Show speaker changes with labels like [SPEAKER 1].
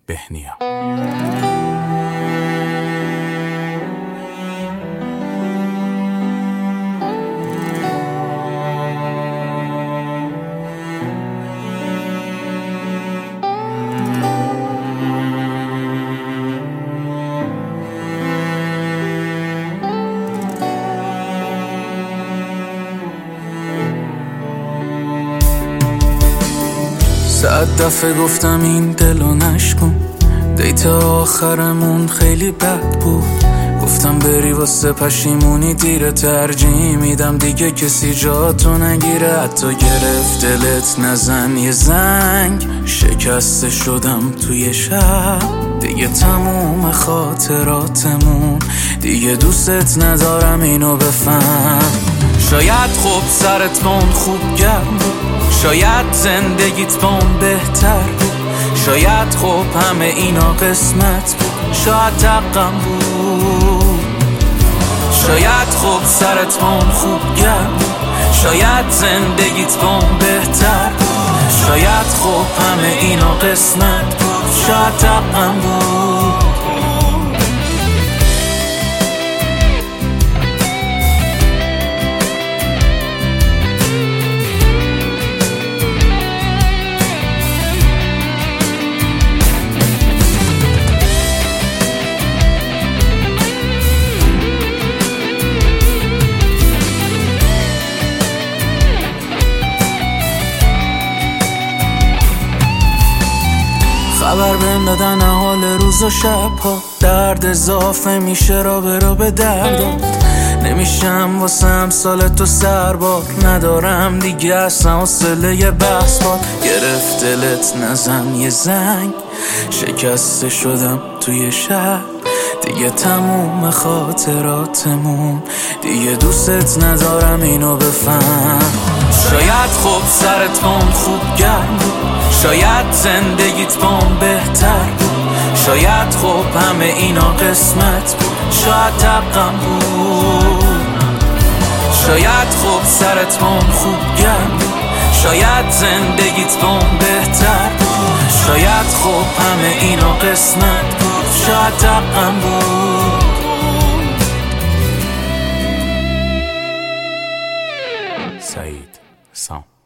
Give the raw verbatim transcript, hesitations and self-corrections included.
[SPEAKER 1] بهنیا. صد دفعه گفتم این دلو نشکن، دیت آخرمون خیلی بد بود. گفتم بری واسه پشیمونی دیره، ترجیح میدم دیگه کسی جاتو نگیره. حتی گرفت دلت نزن یه زنگ، شکسته شدم توی شب. دیگه تموم خاطراتمون، دیگه دوستت ندارم اینو بفهم. شاید خوب سرت با اون خوب گرم بود، شاید زندگیت با اون بهتر بود، شاید خوب همه اینا قسمت بود، شاید تقم بود. شاید خوب سرت با اون خوب گرم بود، شاید زندگیت با اون بهتر بود، شاید خوب همه اینا قسمت بود، شاید تقم بود. خبر بهم دادن حال روز و شبها، درد اضافه میشه را به را به دردم. نمیشم واسه امثال تو سربار، ندارم دیگه اصلا حوصله یه بحث بار. گرفت دلت نزن یه زنگ، شکسته شدم توی شب. دیگه تموم خاطراتمون، دیگه دوستت ندارم اینو بفهم. شاید خوب سرت با اون خوب گرم بود، شاید زندگیت با اون بهتر بود، شاید خوب همه اینا قسمت بود، شاید تقم بود. شاید خوب سرت با اون خوب گرم بود، شاید زندگیت با اون بهتر بود، شاید خوب همه اینا قسمت بود، شاید تقم بود.
[SPEAKER 2] سعید سام.